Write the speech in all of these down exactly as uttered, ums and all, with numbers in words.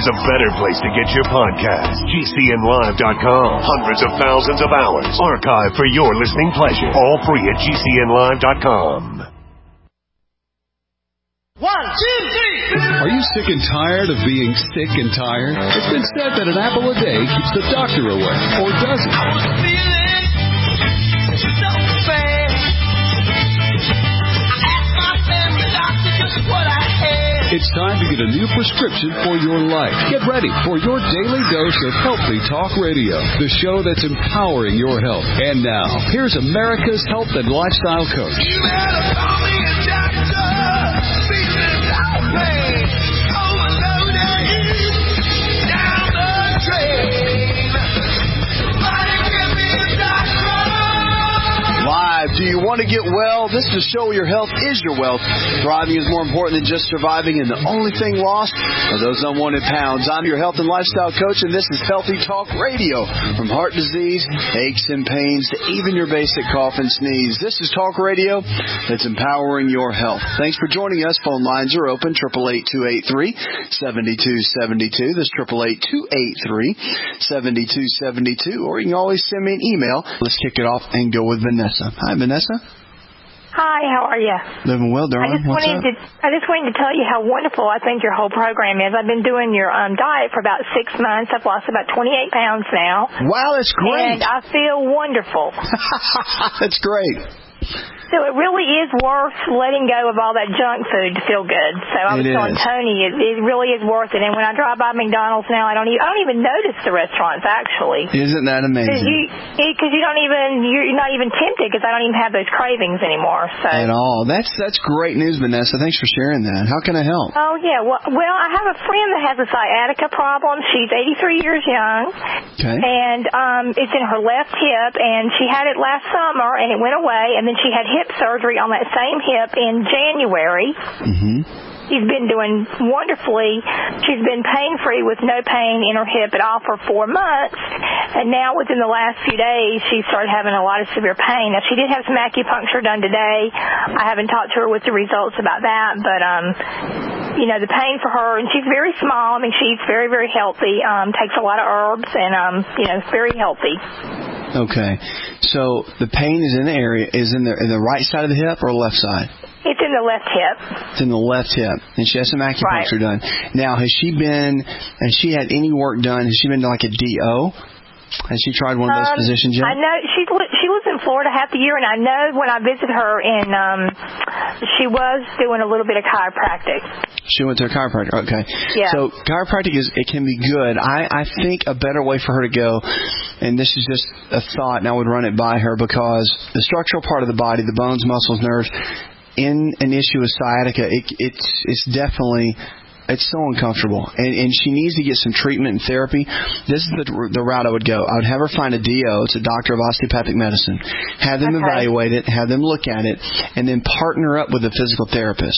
there's a better place to get your podcast. G C N live dot com. Hundreds of thousands of hours archived for your listening pleasure. All free at G C N live dot com. One, two, three. Are you sick and tired of being sick and tired? It's been said that an apple a day keeps the doctor away, or does it? I was feeling so bad. I asked my family doctor just what I had. It's time to get a new prescription for your life. Get ready for your daily dose of Healthy Talk Radio, the show that's empowering your health. And now, here's America's health and lifestyle coach. You better call me a doctor. Feeling so bad. Overloaded. Down the drain. Somebody give me a doctor. Live. Do you want to get well? This is a show where your health is your wealth. Thriving is more important than just surviving, and the only thing lost are those unwanted pounds. I'm your health and lifestyle coach, and this is Healthy Talk Radio. From heart disease, aches and pains, to even your basic cough and sneeze. This is Talk Radio that's empowering your health. Thanks for joining us. Phone lines are open, eight eight eight, two eight three, seven two seven two. That's eight eight eight, two eight three, seven two seven two. Or you can always send me an email. Let's kick it off and go with Vanessa. Hi, Vanessa. Hi, how are you? Living well, darling. I just What's wanted up? to I just wanted to tell you how wonderful I think your whole program is. I've been doing your um, diet for about six months. I've lost about twenty-eight pounds now. Wow, that's great. And I feel wonderful. That's great. So it really is worth letting go of all that junk food to feel good. So I was It telling is. Tony, it, it really is worth it. And when I drive by McDonald's now, I don't even, I don't even notice the restaurants, actually. Isn't that Because amazing? you, because you don't even, you're not even tempted because I don't even have those cravings anymore. So. At all. That's that's great news, Vanessa. Thanks for sharing that. How can I help? Oh, yeah. Well, well, I have a friend that has a sciatica problem. She's eighty-three years young. Okay. And um, it's in her left hip, and she had it last summer, and it went away, and then she had hip surgery on that same hip in January. Mm-hmm. She's been doing wonderfully. She's been pain-free with no pain in her hip at all for four months. And now within the last few days, she started having a lot of severe pain. Now, she did have some acupuncture done today. I haven't talked to her with the results about that. But, um, you know, the pain for her, and she's very small. I mean, she eats very, very healthy, um, takes a lot of herbs, and, um, you know, very healthy. Okay. So the pain is in the area, is in the, in the right side of the hip or left side? It's in the left hip. It's in the left hip. And she has some acupuncture Right. done. Now, has she been, has she had any work done? Has she been to like a D O? Has she tried one of those Um, positions yet? I know she she lives in Florida half the year, and I know when I visited her, in um, she was doing a little bit of chiropractic. She went to a chiropractor. Okay. Yeah. So chiropractic is it can be good. I I think a better way for her to go, and this is just a thought, and I would run it by her, because the structural part of the body, the bones, muscles, nerves, in an issue of sciatica, it, it's it's definitely. It's so uncomfortable, and, and she needs to get some treatment and therapy. This is the the route I would go. I would have her find a D O, it's a doctor of osteopathic medicine, have them Okay. evaluate it, have them look at it, and then partner up with a physical therapist.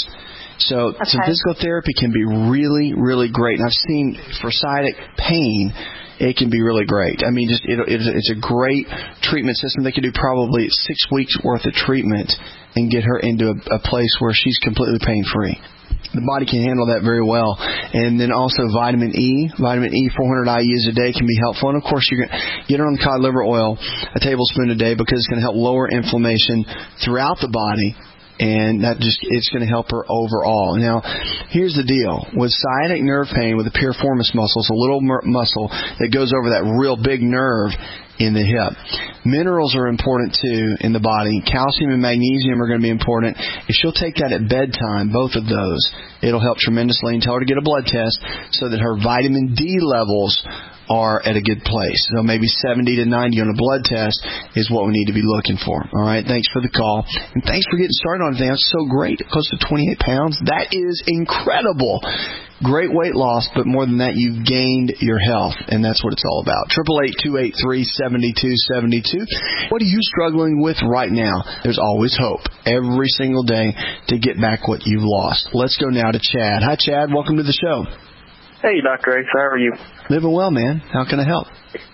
So Okay. some physical therapy can be really, really great. And I've seen for sciatic pain, it can be really great. I mean, just it, it, it's a great treatment system. They can do probably six weeks worth of treatment and get her into a, a place where she's completely pain-free. The body can handle that very well. And then also vitamin E. Vitamin E, four hundred I U's a day can be helpful. And, of course, you can get her on cod liver oil, a tablespoon a day, because it's going to help lower inflammation throughout the body. And that just it's going to help her overall. Now, here's the deal. With sciatic nerve pain, with the piriformis muscle, it's a little mer- muscle that goes over that real big nerve in the hip. Minerals are important, too, in the body. Calcium and magnesium are going to be important. If she'll take that at bedtime, both of those, it'll help tremendously. And tell her to get a blood test so that her vitamin D levels are at a good place. So maybe seventy to ninety on a blood test is what we need to be looking for. All right, thanks for the call. And thanks for getting started on it. That's so great. Close to twenty-eight pounds. That is incredible. Great weight loss, but more than that, you've gained your health, and that's what it's all about. eight eight eight, two eight three, seven two seven two. What are you struggling with right now? There's always hope every single day to get back what you've lost. Let's go now to Chad. Hi, Chad. Welcome to the show. Hey, Doctor Ace. How are you? Living well, man. How can I help?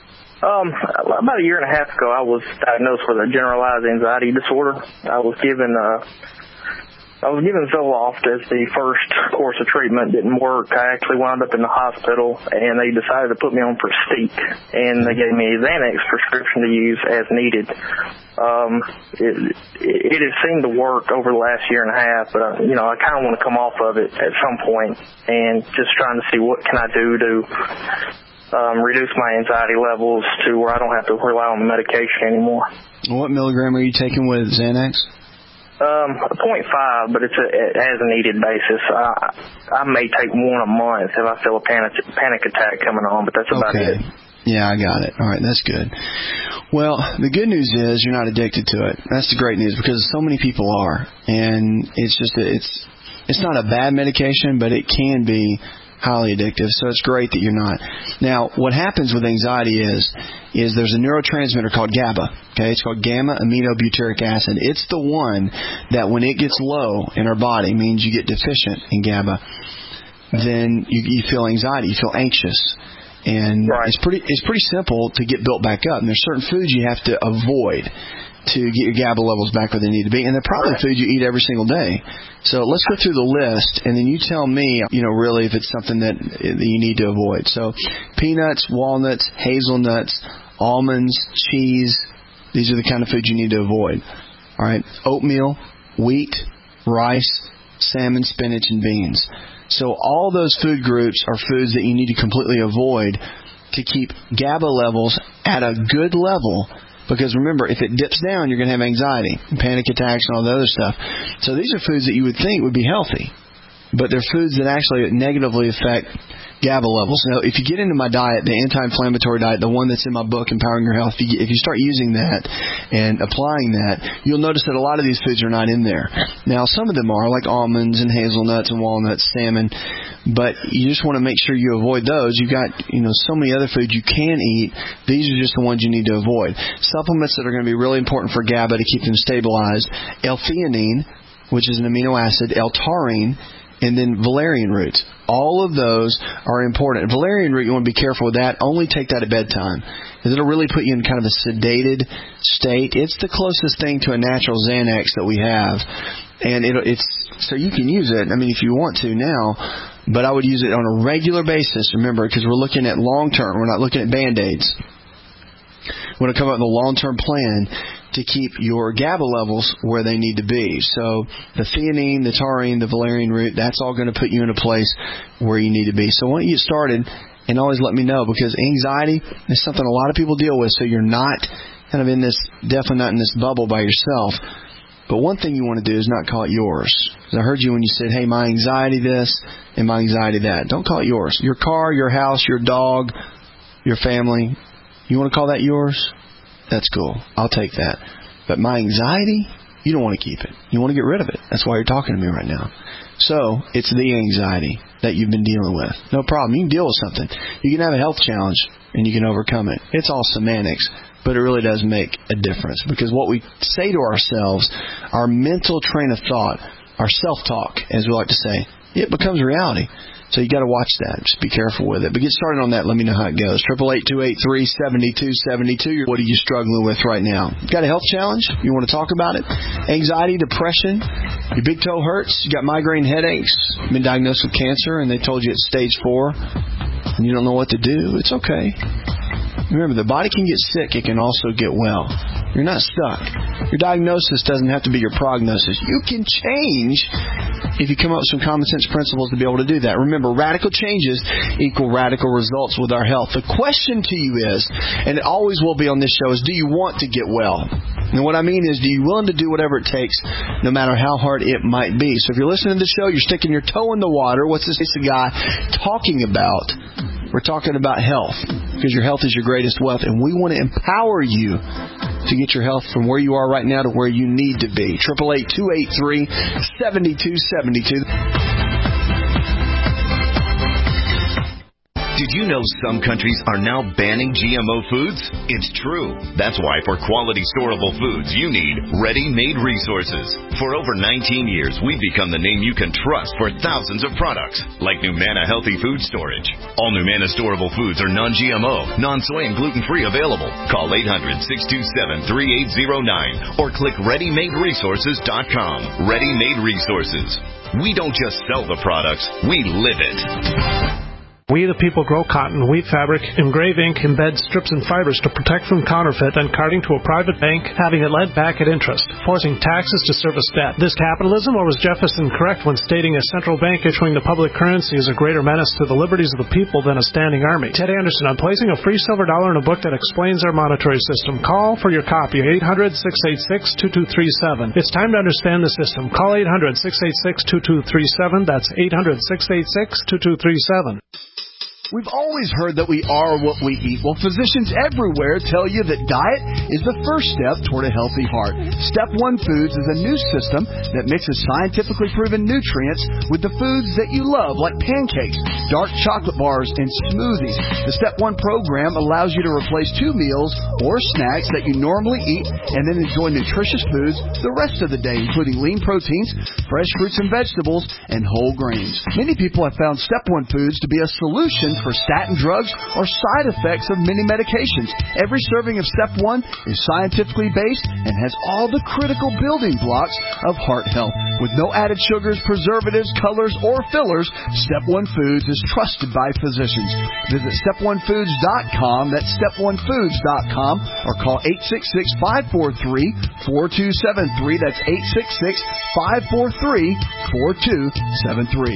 Um, about a year and a half ago, I was diagnosed with a generalized anxiety disorder. I was given uh, I was given Zoloft as the first course of treatment. Didn't work. I actually wound up in the hospital, and they decided to put me on Prestique, and they gave me a Xanax prescription to use as needed. Um, it, it has seemed to work over the last year and a half, but, uh, you know, I kind of want to come off of it at some point and just trying to see what can I do to um, reduce my anxiety levels to where I don't have to rely on the medication anymore. What milligram are you taking with Xanax? Um, a point five, but it's a, as a needed basis. I, I may take one a month if I feel a panic panic attack coming on, but that's about okay. it. Yeah, I got it. All right, that's good. Well, the good news is you're not addicted to it. That's the great news, because so many people are, and it's just a, it's it's not a bad medication, but it can be highly addictive. So it's great that you're not. Now, what happens with anxiety is is there's a neurotransmitter called GABA. Okay, it's called gamma aminobutyric acid. It's the one that when it gets low in our body, means you get deficient in GABA. Then you, you feel anxiety, you feel anxious. And right. it's pretty it's pretty simple to get built back up. And there's certain foods you have to avoid to get your GABA levels back where they need to be. And they're probably right. food you eat every single day. So let's go through the list, and then you tell me, you know, really if it's something that, that you need to avoid. So peanuts, walnuts, hazelnuts, almonds, cheese, these are the kind of foods you need to avoid. All right, oatmeal, wheat, rice, salmon, spinach, and beans. So all those food groups are foods that you need to completely avoid to keep GABA levels at a good level. Because remember, if it dips down, you're going to have anxiety, and panic attacks, and all the other stuff. So these are foods that you would think would be healthy, but they're foods that actually negatively affect GABA levels. Now, if you get into my diet, the anti-inflammatory diet, the one that's in my book, Empowering Your Health, if you, if you start using that and applying that, you'll notice that a lot of these foods are not in there. Now, some of them are, like almonds and hazelnuts and walnuts, salmon, but you just want to make sure you avoid those. You've got, you know, so many other foods you can eat. These are just the ones you need to avoid. Supplements that are going to be really important for GABA to keep them stabilized: L-theanine, which is an amino acid, L-taurine, and then valerian root. All of those are important. Valerian root, you want to be careful with that. Only take that at bedtime, because it'll really put you in kind of a sedated state. It's the closest thing to a natural Xanax that we have, and it, it's so you can use it, I mean, if you want to now, but I would use it on a regular basis, remember, because we're looking at long-term. We're not looking at Band-Aids. We want to come up with a long-term plan to keep your GABA levels where they need to be. So the theanine, the taurine, the valerian root, that's all going to put you in a place where you need to be. So why don't you get started and always let me know, because anxiety is something a lot of people deal with, so you're not kind of in this, definitely not in this bubble by yourself. But one thing you want to do is not call it yours. Because I heard you when you said, hey, my anxiety this and my anxiety that. Don't call it yours. Your car, your house, your dog, your family, you want to call that yours? That's cool. I'll take that. But my anxiety, you don't want to keep it. You want to get rid of it. That's why you're talking to me right now. So it's the anxiety that you've been dealing with. No problem. You can deal with something. You can have a health challenge, and you can overcome it. It's all semantics, but it really does make a difference. Because what we say to ourselves, our mental train of thought, our self-talk, as we like to say, it becomes reality. So you got to watch that. Just be careful with it. But get started on that. Let me know how it goes. Triple eight two eight three seven two seven two. What are you struggling with right now? Got a health challenge? You want to talk about it? Anxiety, depression. Your big toe hurts. You got migraine headaches. Been diagnosed with cancer, and they told you it's stage four, and you don't know what to do. It's okay. Remember, the body can get sick. It can also get well. You're not stuck. Your diagnosis doesn't have to be your prognosis. You can change if you come up with some common sense principles to be able to do that. Remember, radical changes equal radical results with our health. The question to you is, and it always will be on this show, is do you want to get well? And what I mean is, do you willing to do whatever it takes, no matter how hard it might be? So if you're listening to the show, you're sticking your toe in the water. What's this guy talking about? We're talking about health, because your health is your greatest wealth, and we want to empower you to get your health from where you are right now to where you need to be. Triple eight two eight three seven two seven two. Did you know some countries are now banning G M O foods? It's true. That's why for quality storable foods, you need Ready-Made Resources. For over nineteen years, we've become the name you can trust for thousands of products, like Numana Healthy Food Storage. All Numana storable foods are non-G M O, non-soy, and gluten-free available. Call eight hundred, six two seven, three eight zero nine or click ready made resources dot com. Ready-Made Resources. We don't just sell the products, we live it. We the people grow cotton, weave fabric, engrave ink, embed strips and fibers to protect from counterfeit and carting to a private bank, having it lent back at interest, forcing taxes to service debt. This capitalism, or was Jefferson correct when stating a central bank issuing the public currency is a greater menace to the liberties of the people than a standing army? Ted Anderson, I'm placing a free silver dollar in a book that explains our monetary system. Call for your copy, eight hundred, six eight six, two two three seven. It's time to understand the system. Call eight hundred, six eight six, two two three seven. That's eight hundred, six eight six, two two three seven. We've always heard that we are what we eat. Well, physicians everywhere tell you that diet is the first step toward a healthy heart. Step One Foods is a new system that mixes scientifically proven nutrients with the foods that you love, like pancakes, dark chocolate bars, and smoothies. The Step One program allows you to replace two meals or snacks that you normally eat and then enjoy nutritious foods the rest of the day, including lean proteins, fresh fruits and vegetables, and whole grains. Many people have found Step One Foods to be a solution for statin drugs or side effects of many medications. Every serving of Step One is scientifically based and has all the critical building blocks of heart health. With no added sugars, preservatives, colors, or fillers, Step One Foods is trusted by physicians. Visit step one foods dot com, that's step one foods dot com, or call eight six six, five four three, four two seven three. That's eight six six, five four three, four two seven three.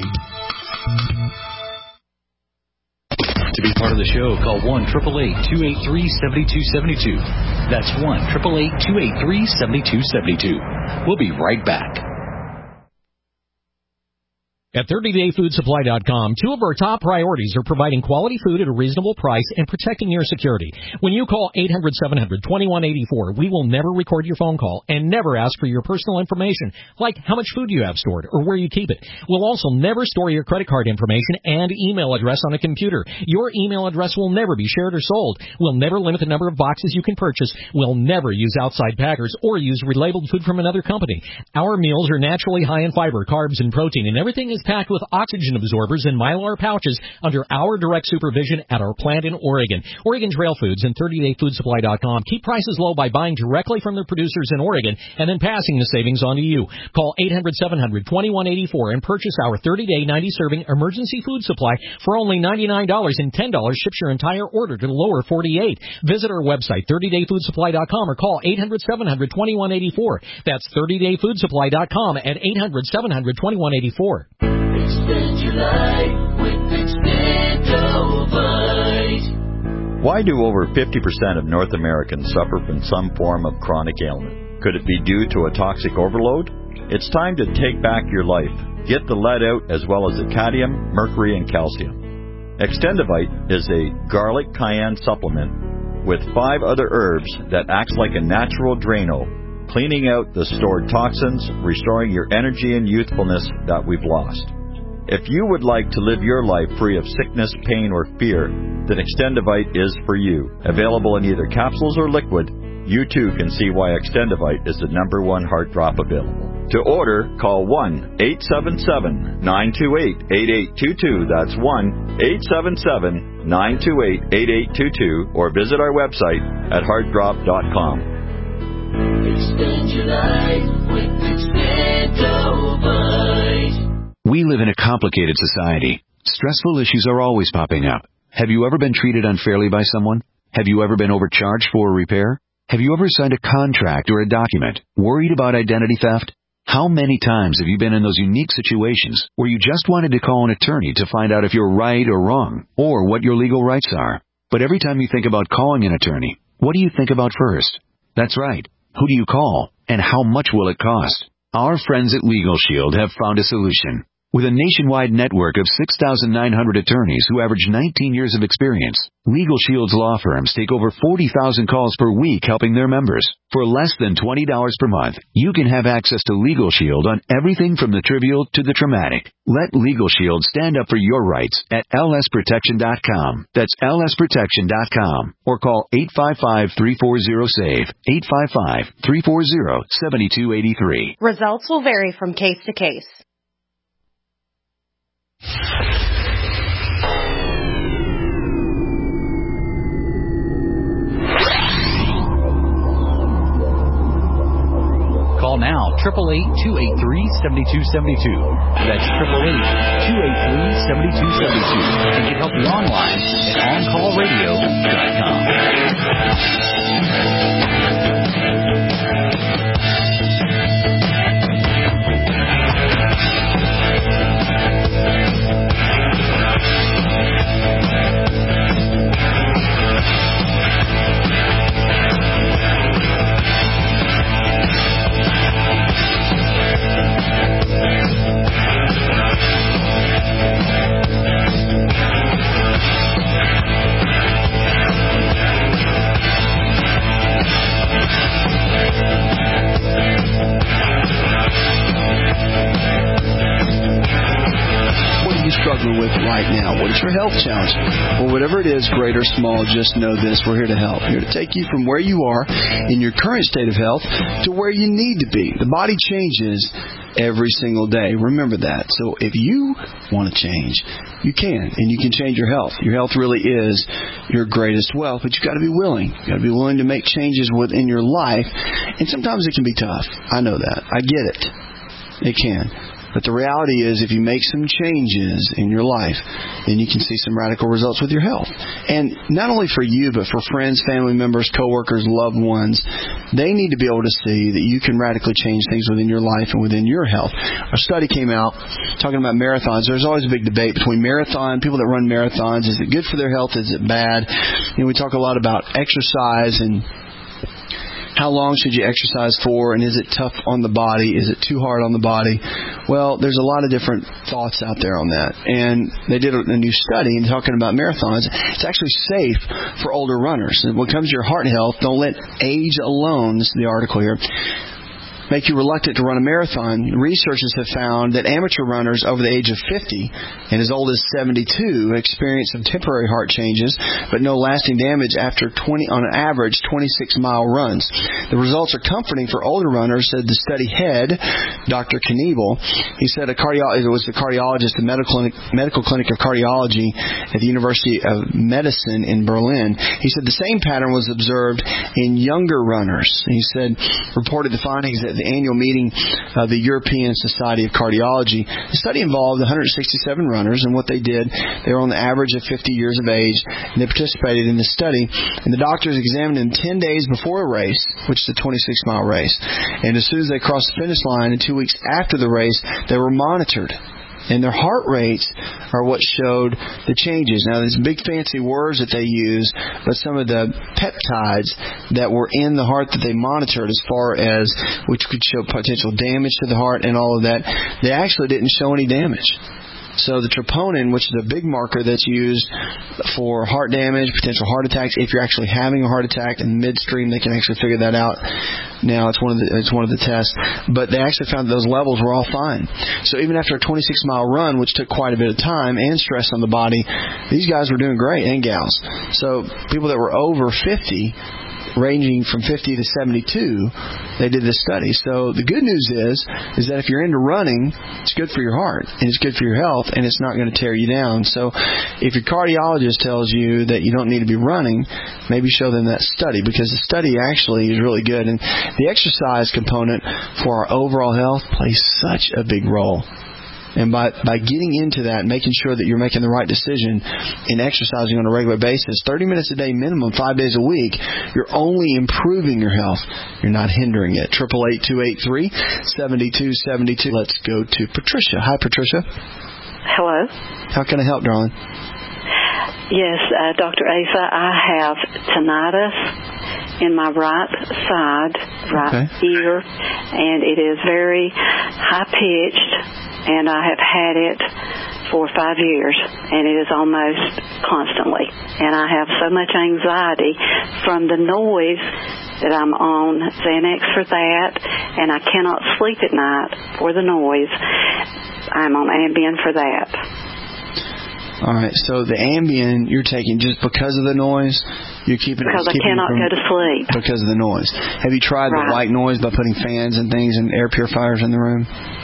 To be part of the show, call one eight eight eight, two eight three, seven two seven two. That's one eight eight eight, two eight three, seven two seven two. We'll be right back. At thirty day food supply dot com, two of our top priorities are providing quality food at a reasonable price and protecting your security. When you call eight hundred, seven hundred, twenty-one eighty-four, we will never record your phone call and never ask for your personal information, like how much food you have stored or where you keep it. We'll also never store your credit card information and email address on a computer. Your email address will never be shared or sold. We'll never limit the number of boxes you can purchase. We'll never use outside packers or use relabeled food from another company. Our meals are naturally high in fiber, carbs, and protein, and everything is packed with oxygen absorbers and Mylar pouches under our direct supervision at our plant in Oregon. Oregon Trail Foods and thirty day food supply dot com keep prices low by buying directly from their producers in Oregon and then passing the savings on to you. Call eight hundred, seven hundred, twenty-one eighty-four and purchase our thirty day, ninety serving emergency food supply for only ninety-nine dollars, and ten dollars ships your entire order to the lower forty-eight. Visit our website, thirty day food supply dot com, or call eight hundred, seven hundred, twenty-one eighty-four. That's thirty day food supply dot com at eight hundred, seven hundred, twenty-one eighty-four. Extend your life with Extendovite. Why do over fifty percent of North Americans suffer from some form of chronic ailment? Could it be due to a toxic overload? It's time to take back your life. Get the lead out as well as the cadmium, mercury, and calcium. Extendovite is a garlic cayenne supplement with five other herbs that acts like a natural Drano, cleaning out the stored toxins, restoring your energy and youthfulness that we've lost. If you would like to live your life free of sickness, pain, or fear, then Extendovite is for you. Available in either capsules or liquid, you too can see why Extendovite is the number one heart drop available. To order, call one eight seven seven, nine two eight, eight eight two two. That's one eight seven seven, nine two eight, eight eight two two, or visit our website at heart drop dot com. Extend your life with Extendovite. We live in a complicated society. Stressful issues are always popping up. Have you ever been treated unfairly by someone? Have you ever been overcharged for a repair? Have you ever signed a contract or a document worried about identity theft? How many times have you been in those unique situations where you just wanted to call an attorney to find out if you're right or wrong, or what your legal rights are? But every time you think about calling an attorney, what do you think about first? That's right. Who do you call, and how much will it cost? Our friends at Legal Shield have found a solution. With a nationwide network of six thousand nine hundred attorneys who average nineteen years of experience, Legal Shield's law firms take over forty thousand calls per week helping their members. For less than twenty dollars per month, you can have access to Legal Shield on everything from the trivial to the traumatic. Let Legal Shield stand up for your rights at L S protection dot com. That's L S protection dot com. Or call eight five five, three four zero, S A V E, eight five five, three four zero, seven two eight three. Results will vary from case to case. Call now, eight eight eight, two eight three, seven two seven two. That's eight eight eight, two eight three, seven two seven two. And get help you online at on call radio dot com. Struggling with right now? What is your health challenge? Well, whatever it is, great or small, just know this. We're here to help. We're here to take you from where you are in your current state of health to where you need to be. The body changes every single day. Remember that. So if you want to change, you can, and you can change your health. Your health really is your greatest wealth, but you've got to be willing. You've got to be willing to make changes within your life, and sometimes it can be tough. I know that. I get it. It can. But the reality is, if you make some changes in your life, then you can see some radical results with your health. And not only for you, but for friends, family members, coworkers, loved ones, they need to be able to see that you can radically change things within your life and within your health. A study came out talking about marathons. There's always a big debate between marathon, people that run marathons. Is it good for their health? Is it bad? You know, we talk a lot about exercise and how long should you exercise for, and is it tough on the body? Is it too hard on the body? Well, there's a lot of different thoughts out there on that. And they did a, a new study and talking about marathons. It's actually safe for older runners. And when it comes to your heart health, don't let age alone, this is the article here, make you reluctant to run a marathon. Researchers have found that amateur runners over the age of fifty and as old as seventy-two experience some temporary heart changes, but no lasting damage after twenty, on an average, twenty-six mile runs. The results are comforting for older runners, said the study head, Doctor Kniebel. He said a cardio- it was the cardiologist at the medical clinic, medical clinic of cardiology at the University of Medicine in Berlin. He said the same pattern was observed in younger runners. He said, reported the findings that the annual meeting of the European Society of Cardiology. The study involved one hundred sixty-seven runners, and what they did, they were on the average of fifty years of age, and they participated in the study. And the doctors examined them ten days before a race, which is a twenty-six mile race. And as soon as they crossed the finish line, and two weeks after the race, they were monitored. And their heart rates are what showed the changes. Now, there's big fancy words that they use, but some of the peptides that were in the heart that they monitored as far as which could show potential damage to the heart and all of that, they actually didn't show any damage. So the troponin, which is a big marker that's used for heart damage, potential heart attacks, if you're actually having a heart attack in midstream, they can actually figure that out. Now it's one of the it's one of the tests, but they actually found that those levels were all fine. So even after a twenty-six mile run, which took quite a bit of time and stress on the body, these guys were doing great, and gals. So people that were over fifty, ranging from fifty to seventy-two, they did this study. So the good news is, is that if you're into running, it's good for your heart, and it's good for your health, and it's not going to tear you down. So if your cardiologist tells you that you don't need to be running, maybe show them that study, because the study actually is really good. And the exercise component for our overall health plays such a big role. And by, by getting into that, making sure that you're making the right decision in exercising on a regular basis, thirty minutes a day minimum, five days a week, you're only improving your health. You're not hindering it. eight eight eight, two eight three, seven two seven two. Let's go to Patricia. Hi, Patricia. Hello. How can I help, darling? Yes, uh, Doctor Asa, I have tinnitus in my right side, right okay. ear, and it is very high-pitched. and I have had it for five years, and it is almost constantly. And I have so much anxiety from the noise that I'm on Xanax for that, and I cannot sleep at night for the noise. I'm on Ambien for that. All right, so the Ambien you're taking just because of the noise? You're keeping Because I cannot from, go to sleep. Because of the noise. Have you tried right. the white noise by putting fans and things and air purifiers in the room?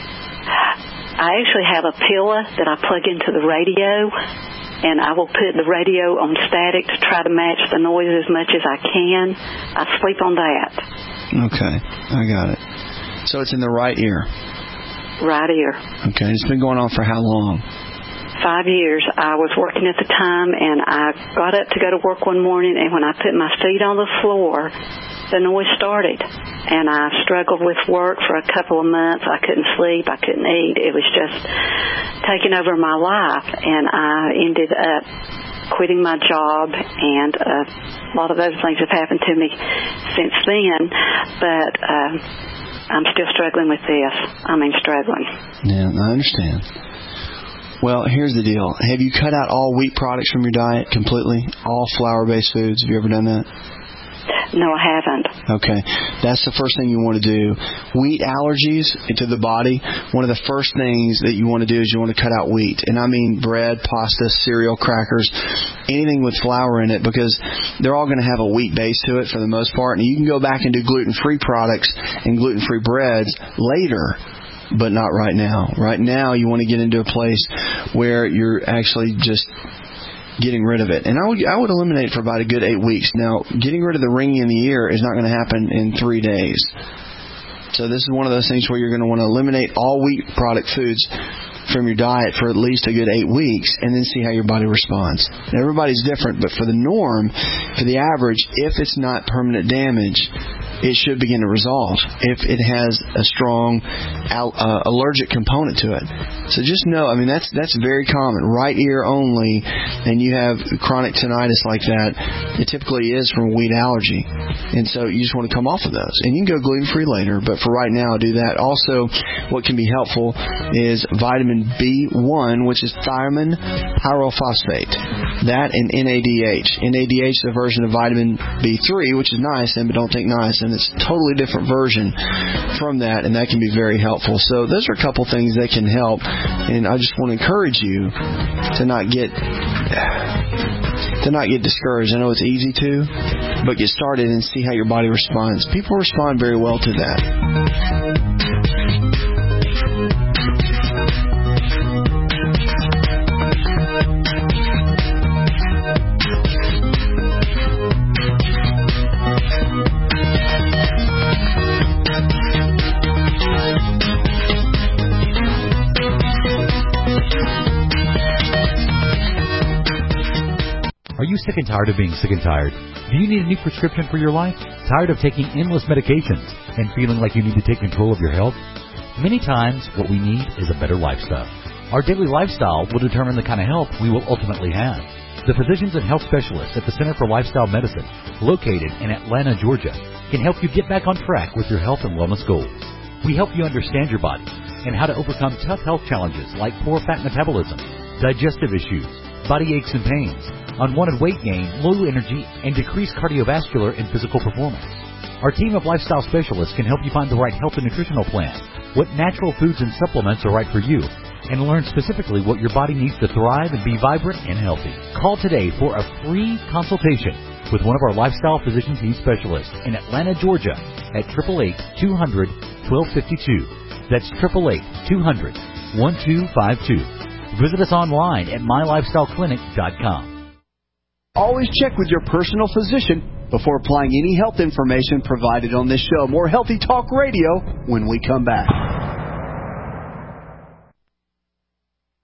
I actually have a pillow that I plug into the radio, and I will put the radio on static to try to match the noise as much as I can. I sleep on that. Okay, I got it. So it's in the right ear? Right ear. Okay, it's been going on for how long? Five years. I was working at the time, and I got up to go to work one morning, and when I put my feet on the floor, the noise started. And I struggled with work for a couple of months. I couldn't sleep. I couldn't eat. It was just taking over my life. And I ended up quitting my job, and uh, a lot of other things have happened to me since then. But uh, I'm still struggling with this. I mean, struggling. Yeah, I understand. Well, here's the deal. Have you cut out all wheat products from your diet completely? All flour-based foods? Have you ever done that? No, I haven't. Okay. That's the first thing you want to do. Wheat allergies to the body, one of the first things that you want to do is you want to cut out wheat. And I mean bread, pasta, cereal, crackers, anything with flour in it, because they're all going to have a wheat base to it for the most part. And you can go back and do gluten-free products and gluten-free breads later, but not right now. Right now, you want to get into a place where you're actually just getting rid of it. And I would I would eliminate it for about a good eight weeks. Now, getting rid of the ringing in the ear is not going to happen in three days. So this is one of those things where you're going to want to eliminate all wheat product foods from your diet for at least a good eight weeks and then see how your body responds. Now, everybody's different, but for the norm, for the average, if it's not permanent damage, it should begin to resolve if it has a strong al- uh, allergic component to it. So just know, I mean, that's that's very common. Right ear only, and you have chronic tinnitus like that, it typically is from wheat allergy. And so you just want to come off of those. And you can go gluten-free later, but for right now, do that. Also, what can be helpful is vitamin B one, which is thiamine pyrophosphate. That and N A D H. N A D H is a version of vitamin B three, which is niacin, but don't think niacin. It's a totally different version from that, and that can be very helpful. So those are a couple things that can help, and I just want to encourage you to not get to not get discouraged. I know it's easy to, but get started and see how your body responds. People respond very well to that. Are you sick and tired of being sick and tired? Do you need a new prescription for your life? Tired of taking endless medications and feeling like you need to take control of your health? Many times, what we need is a better lifestyle. Our daily lifestyle will determine the kind of health we will ultimately have. The physicians and health specialists at the Center for Lifestyle Medicine, located in Atlanta, Georgia, can help you get back on track with your health and wellness goals. We help you understand your body and how to overcome tough health challenges like poor fat metabolism, digestive issues, body aches and pains, unwanted weight gain, low energy, and decreased cardiovascular and physical performance. Our team of lifestyle specialists can help you find the right health and nutritional plan, what natural foods and supplements are right for you, and learn specifically what your body needs to thrive and be vibrant and healthy. Call today for a free consultation with one of our lifestyle physician team specialists in Atlanta, Georgia at eight eight eight, two hundred, twelve fifty-two. That's eight eight eight, two hundred, twelve fifty-two. Visit us online at my lifestyle clinic dot com. Always check with your personal physician before applying any health information provided on this show. More Healthy Talk Radio when we come back.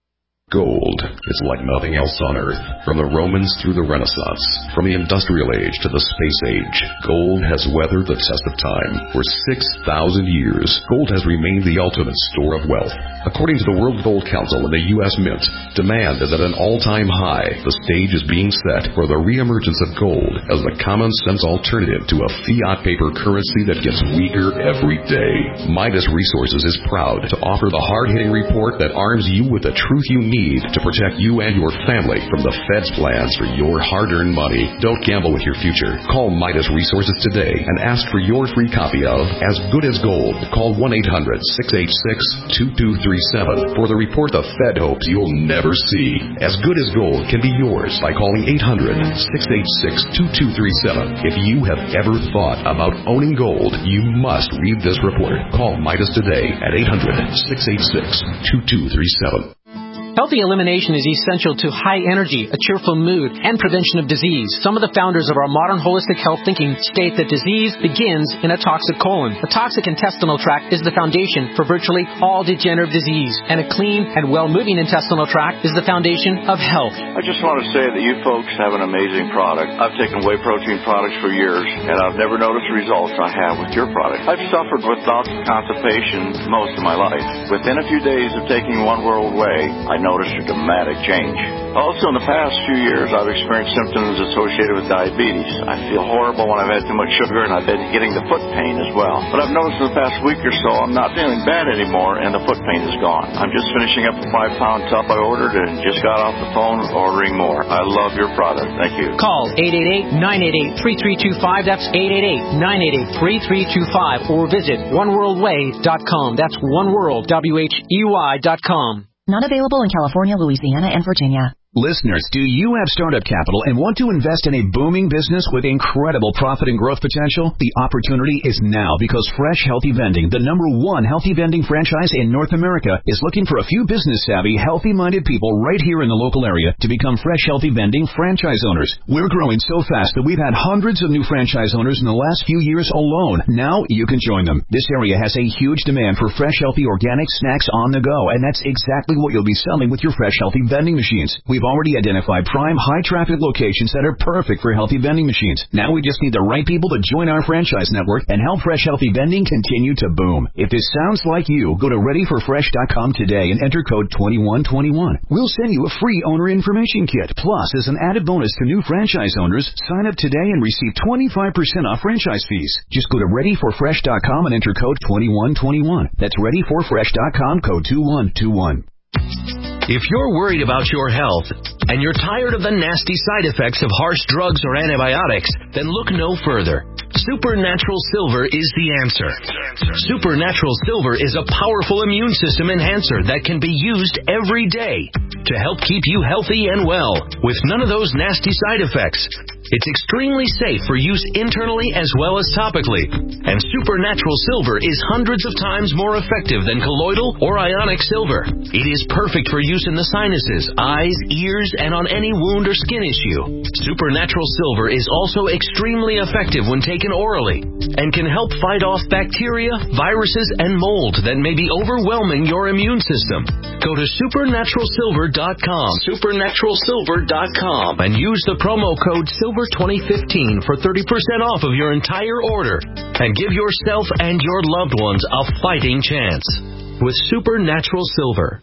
Gold is like nothing else on Earth. From the Romans through the Renaissance, from the Industrial Age to the Space Age, gold has weathered the test of time. For six thousand years, gold has remained the ultimate store of wealth. According to the World Gold Council and the U S Mint, demand is at an all-time high. The stage is being set for the reemergence of gold as the common-sense alternative to a fiat paper currency that gets weaker every day. Midas Resources is proud to offer the hard-hitting report that arms you with the truth you need to protect you and your family from the Fed's plans for your hard-earned money. Don't gamble with your future. Call Midas Resources today and ask for your free copy of As Good as Gold. Call one eight hundred, six eight six, two two three seven for the report the Fed hopes you'll never see. As Good as Gold can be yours by calling eight hundred, six eight six, two two three seven. If you have ever thought about owning gold, you must read this report. Call Midas today at eight hundred, six eight six, two two three seven. Healthy elimination is essential to high energy, a cheerful mood, and prevention of disease. Some of the founders of our modern holistic health thinking state that disease begins in a toxic colon. A toxic intestinal tract is the foundation for virtually all degenerative disease, and a clean and well-moving intestinal tract is the foundation of health. I just want to say that you folks have an amazing product. I've taken whey protein products for years, and I've never noticed the results I have with your product. I've suffered with bouts of constipation most of my life. Within a few days of taking One World Whey, I noticed a dramatic change. Also, in the past few years, I've experienced symptoms associated with diabetes. I feel horrible when I've had too much sugar, and I've been getting the foot pain as well. But I've noticed in the past week or so, I'm not feeling bad anymore, and the foot pain is gone. I'm just finishing up a five-pound tub I ordered and just got off the phone ordering more. I love your product. Thank you. Call eight eight eight, nine eight eight, three three two five. That's eight eight eight, nine eight eight, three three two five. Or visit one world whey dot com. That's oneworld, W H E Y dot com. Not available in California, Louisiana, and Virginia. Listeners, do you have startup capital and want to invest in a booming business with incredible profit and growth potential? The opportunity is now because Fresh Healthy Vending, the number one healthy vending franchise in North America, is looking for a few business-savvy, healthy-minded people right here in the local area to become Fresh Healthy Vending franchise owners. We're growing so fast that we've had hundreds of new franchise owners in the last few years alone. Now you can join them. This area has a huge demand for fresh, healthy, organic snacks on the go, and that's exactly what you'll be selling with your Fresh Healthy Vending machines. We've already identified prime high-traffic locations that are perfect for healthy vending machines. Now we just need the right people to join our franchise network and help Fresh Healthy Vending continue to boom. If this sounds like you, go to ready for fresh dot com today and enter code twenty-one twenty-one. We'll send you a free owner information kit. Plus, as an added bonus to new franchise owners, sign up today and receive twenty-five percent off franchise fees. Just go to ready for fresh dot com and enter code twenty-one twenty-one. That's ready for fresh dot com, code two one two one. If you're worried about your health and you're tired of the nasty side effects of harsh drugs or antibiotics, then look no further. Supernatural Silver is the answer. Supernatural Silver is a powerful immune system enhancer that can be used every day to help keep you healthy and well with none of those nasty side effects. It's extremely safe for use internally as well as topically. And Supernatural Silver is hundreds of times more effective than colloidal or ionic silver. It is perfect for use in the sinuses, eyes, ears, and on any wound or skin issue. Supernatural Silver is also extremely effective when taken orally and can help fight off bacteria, viruses, and mold that may be overwhelming your immune system. Go to supernatural silver dot com, supernatural silver dot com, and use the promo code silver twenty fifteen for thirty percent off of your entire order and give yourself and your loved ones a fighting chance with Supernatural Silver.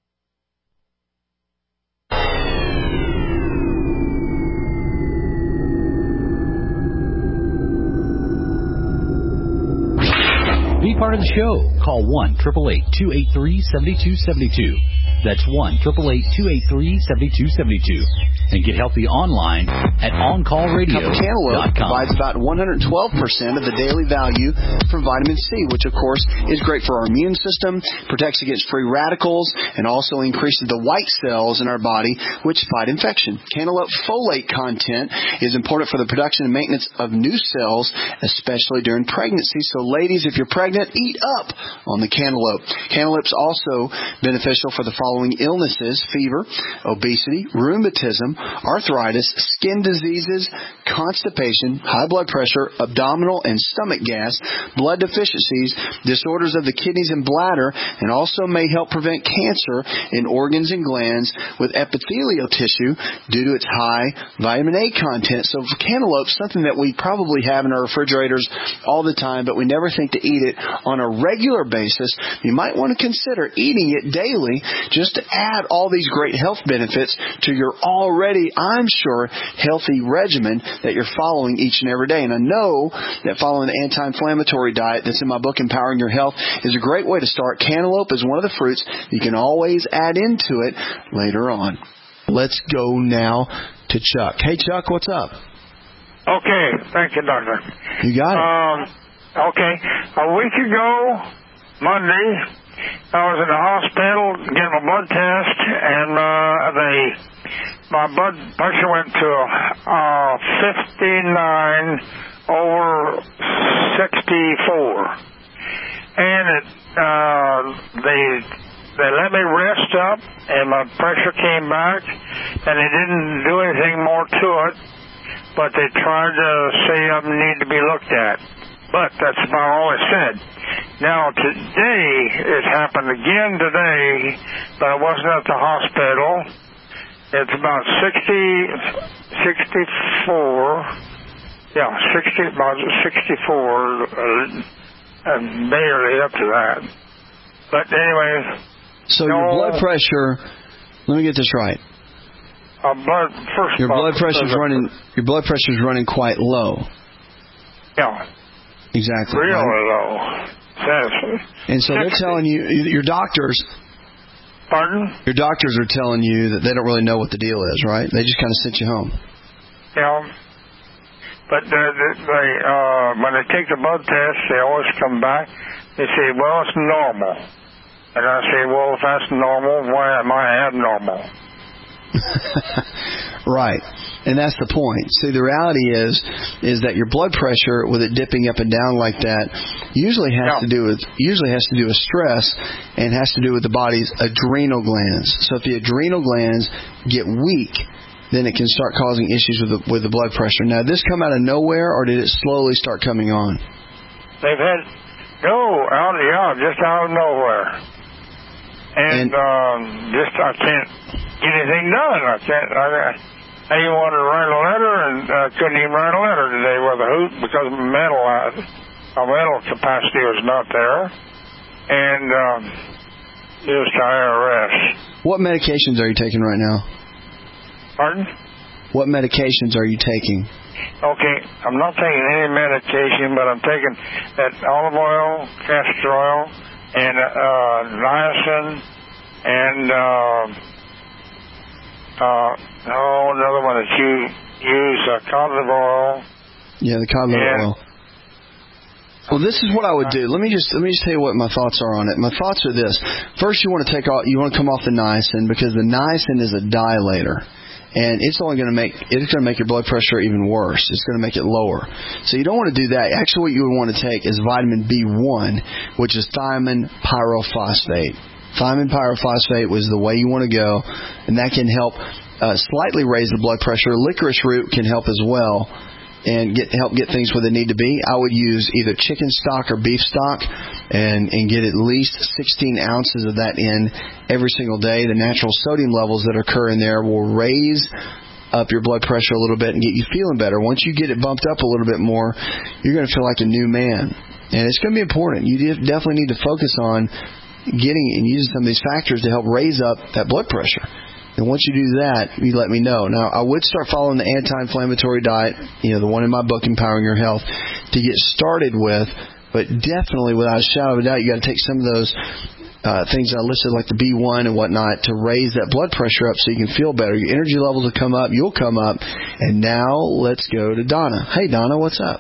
Be part of the show. Call one, eight eight eight, two eight three, seven two seven two. That's one, eight eight eight, two eight three, seven two seven two. And get healthy online at on call radio dot com. Cantaloupe provides about one hundred twelve percent of the daily value from vitamin C, which, of course, is great for our immune system, protects against free radicals, and also increases the white cells in our body, which fight infection. Cantaloupe folate content is important for the production and maintenance of new cells, especially during pregnancy. So, ladies, if you're pregnant, eat up on the cantaloupe. Cantaloupe's also beneficial for the following illnesses: fever, obesity, rheumatism, rheumatism, arthritis, skin diseases, constipation, high blood pressure, abdominal and stomach gas, blood deficiencies, disorders of the kidneys and bladder, and also may help prevent cancer in organs and glands with epithelial tissue due to its high vitamin A content. So cantaloupe, something that we probably have in our refrigerators all the time, but we never think to eat it on a regular basis. You might want to consider eating it daily just to add all these great health benefits to your already, I'm sure, healthy regimen that you're following each and every day. And I know that following the anti-inflammatory diet that's in my book, Empowering Your Health, is a great way to start. Cantaloupe is one of the fruits you can always add into it later on. Let's go now to Chuck. Hey, Chuck, what's up? Okay, thank you, Doctor. You got it. Um, okay, a week ago, Monday, I was in the hospital getting a blood test, and uh, they, my blood pressure went to uh, fifty-nine over sixty-four, and it, uh, they they let me rest up, and my pressure came back, and they didn't do anything more to it, but they tried to say I need to be looked at. But that's about all it said. Now, today, it happened again today, but I wasn't at the hospital. It's about sixty, sixty-four, yeah, sixty, about sixty-four, uh, and barely up to that. But anyway. So your blood pressure, let me get this right. Uh, blood, first your blood pressure is running. Your blood pressure is running quite low. Yeah. Exactly. Real right? low. Yes. And so they're telling you, your doctors. Pardon? Your doctors are telling you that they don't really know what the deal is, right? They just kind of sent you home. Yeah. But they, they uh, when they take the blood test, they always come back. They say, "Well, it's normal." And I say, "Well, if that's normal, why am I abnormal?" Right. And that's the point. See, the reality is is that your blood pressure, with it dipping up and down like that, usually has yeah. to do with usually has to do with stress, and has to do with the body's adrenal glands. So if the adrenal glands get weak, then it can start causing issues with the, with the blood pressure. Now, did this come out of nowhere, or did it slowly start coming on? They've had no out, yeah, just out of nowhere, and, and um, just I can't get anything done. I can't. I, I even wanted to write a letter, and I uh, couldn't even write a letter today with a hoot because my mental, uh, my mental capacity was not there, and um, just I rest. What medications are you taking right now? Pardon? What medications are you taking? Okay, I'm not taking any medication, but I'm taking that olive oil, castor oil, and uh, niacin, and uh, uh, oh, another one that you use, uh, cod liver oil. Yeah, the cod liver oil. Well, this is what I would do. Let me just let me just tell you what my thoughts are on it. My thoughts are this: first, you want to take off, you want to come off the niacin, because the niacin is a dilator. And it's only going to make it's going to make your blood pressure even worse. It's going to make it lower. So you don't want to do that. Actually, what you would want to take is vitamin B one, which is thiamine pyrophosphate. Thiamine pyrophosphate was the way you want to go, and that can help uh, slightly raise the blood pressure. Licorice root can help as well, and get help get things where they need to be. I would use either chicken stock or beef stock, and, and get at least sixteen ounces of that in every single day. The natural sodium levels that occur in there will raise up your blood pressure a little bit and get you feeling better. Once you get it bumped up a little bit more, you're going to feel like a new man. And it's going to be important. You definitely need to focus on getting and using some of these factors to help raise up that blood pressure. And once you do that, you let me know. Now, I would start following the anti-inflammatory diet, you know, the one in my book, Empowering Your Health, to get started with. But definitely, without a shadow of a doubt, you got to take some of those uh, things I listed, like the B one and whatnot, to raise that blood pressure up so you can feel better. Your energy levels will come up. You'll come up. And now, let's go to Donna. Hey, Donna, what's up?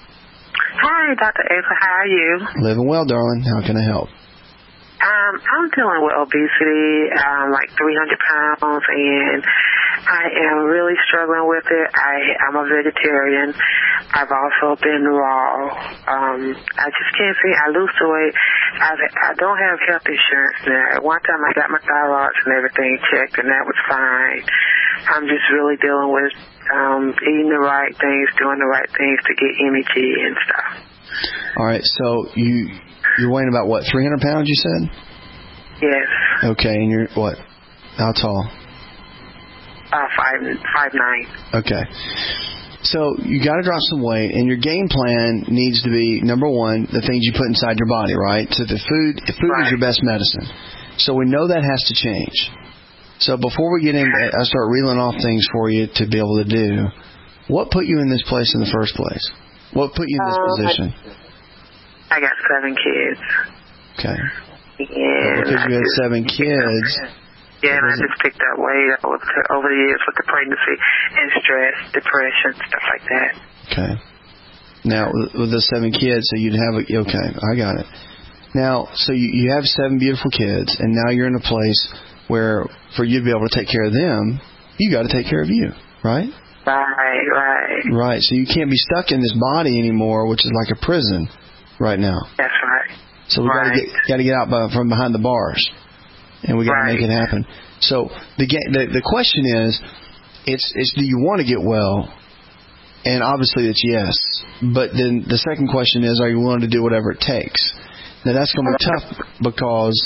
Hi, Doctor Asa. How are you? Living well, darling. How can I help? Um, I'm dealing with obesity, um, like three hundred pounds, and I am really struggling with it. I, I'm a vegetarian. I've also been raw. Um, I just can't see. I lose the weight. I, I don't have health insurance now. At one time, I got my thyroid and everything checked, and that was fine. I'm just really dealing with um, eating the right things, doing the right things to get energy and stuff. All right, so you, you're weighing about, what, three hundred pounds, you said? Yes. Okay, and you're, what, how tall? Uh, five, five nine. Okay. So you got to drop some weight, and your game plan needs to be, number one, the things you put inside your body, right? So the food, food right. is your best medicine. So we know that has to change. So before we get in, I start reeling off things for you to be able to do. What put you in this place in the first place? What put you in this um, position? I, I got seven kids. Okay. Yeah. Because you had seven kids. Yeah, and I just picked up weight over, over the years with the pregnancy and stress, depression, stuff like that. Okay. Now, with the seven kids, so you'd have a, okay, I got it. Now, so you, you have seven beautiful kids, and now you're in a place where for you to be able to take care of them, you got to take care of you, right? Right, right. Right, so you can't be stuck in this body anymore, which is like a prison right now. That's right. So we right. got to get got to get out by, from behind the bars. And we got to right. make it happen. So the, the the question is, it's it's do you want to get well? And obviously it's yes. But then the second question is, are you willing to do whatever it takes? Now that's going to be tough because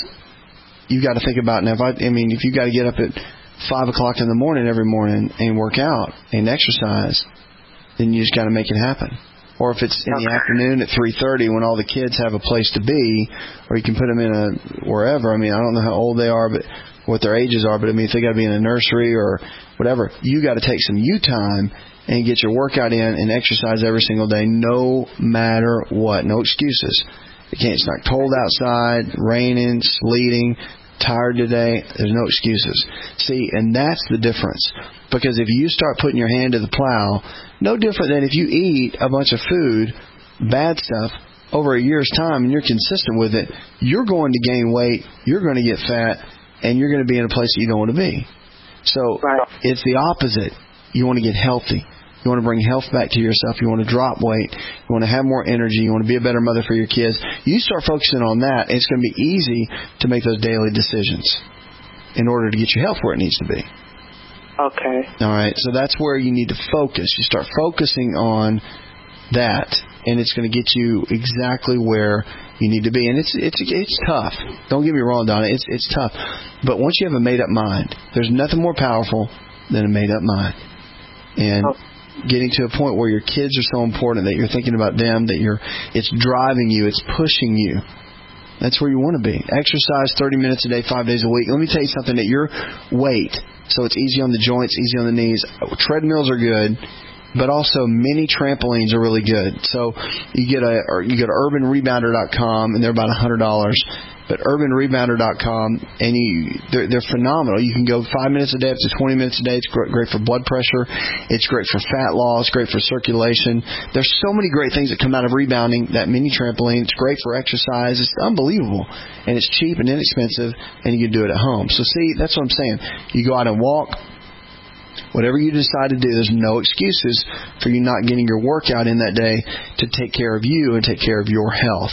you got to think about now. If I, I mean, if you got to get up at five o'clock in the morning every morning and work out and exercise, then you just got to make it happen. Or if it's in okay. the afternoon at three thirty when all the kids have a place to be, or you can put them in a wherever. I mean, I don't know how old they are, but what their ages are. But I mean, if they got to be in a nursery or whatever, you got to take some you time and get your workout in and exercise every single day, no matter what. No excuses. You can't. It's not cold outside, raining, sleeting, tired today. There's no excuses. See, and that's the difference. Because if you start putting your hand to the plow, no different than if you eat a bunch of food, bad stuff, over a year's time and you're consistent with it, you're going to gain weight, you're going to get fat, and you're going to be in a place that you don't want to be. So right. it's the opposite. You want to get healthy. You want to bring health back to yourself. You want to drop weight. You want to have more energy. You want to be a better mother for your kids. You start focusing on that, it's going to be easy to make those daily decisions in order to get your health where it needs to be. Okay. All right. So that's where you need to focus. You start focusing on that, and it's going to get you exactly where you need to be. And it's it's it's tough. Don't get me wrong, Donna. It's it's tough. But once you have a made-up mind, there's nothing more powerful than a made-up mind. And oh. getting to a point where your kids are so important that you're thinking about them, that you're it's driving you, it's pushing you. That's where you want to be. Exercise thirty minutes a day, five days a week. Let me tell you something, that your weight, so it's easy on the joints, easy on the knees. Treadmills are good, but also mini trampolines are really good. So you get a, or you go to urban rebounder dot com, and they're about one hundred dollars. But urban rebounder dot com, and you, they're, they're phenomenal. You can go five minutes a day up to twenty minutes a day. It's great, great for blood pressure. It's great for fat loss. Great for circulation. There's so many great things that come out of rebounding. That mini trampoline, it's great for exercise. It's unbelievable. And it's cheap and inexpensive, and you can do it at home. So see, that's what I'm saying. You go out and walk. Whatever you decide to do, there's no excuses for you not getting your workout in that day to take care of you and take care of your health.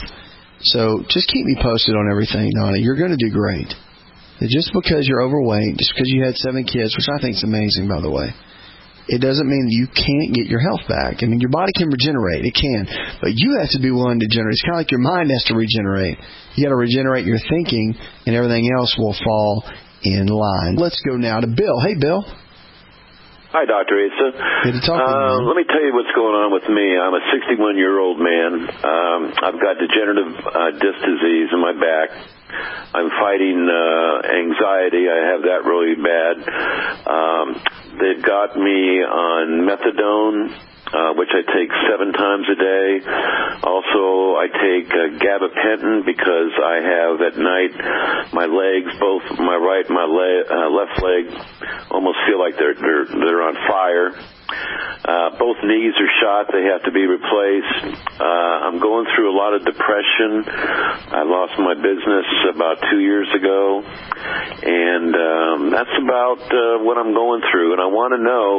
So just keep me posted on everything, Donna. You're going to do great. Just because you're overweight, just because you had seven kids, which I think is amazing, by the way, it doesn't mean you can't get your health back. I mean, your body can regenerate. It can. But you have to be willing to generate. It's kind of like your mind has to regenerate. You got to regenerate your thinking, and everything else will fall in line. Let's go now to Bill. Hey, Bill. Hi, Doctor Asa. Good to talk to uh, you. Let me tell you what's going on with me. I'm a sixty-one-year-old man. Um, I've got degenerative uh, disc disease in my back. I'm fighting uh, anxiety. I have that really bad. Um, they've got me on methadone, uh, which I take seven times a day. Also, I take uh, gabapentin because I have at night my legs, both my right and my le- uh, left leg, almost feel like they're they're, they're on fire. Uh, both knees are shot. They have to be replaced. Uh, I'm going through a lot of depression. I lost my business about two years ago. And um, that's about uh, what I'm going through. And I want to know,